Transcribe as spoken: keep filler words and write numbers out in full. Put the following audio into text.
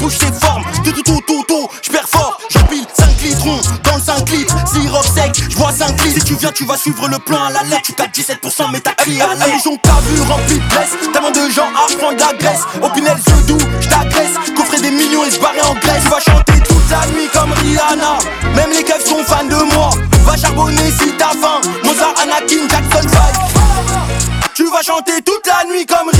bouche ses formes. Tout tout tout tout tout, j'perds fort, j'empile cinq litrons dans le cinq litres. Sirop sec, j'bois cinq litres. Si tu viens tu vas suivre le plan à la lettre. Tu t'as dix-sept pour cent mais t'as crié à l'aide. Légion t'as vu rempli de blesse. Tellement de gens à prendre la graisse. Au Pinel ce doux, j't'agresse. Coffrer des millions et se barrer en Grèce. Tu vas chanter toute la nuit comme Rihanna. Même les keufs sont fans de moi. Va charbonner si t'as faim. Mozart, Anakin, Jackson five. Tu vas chanter toute la nuit comme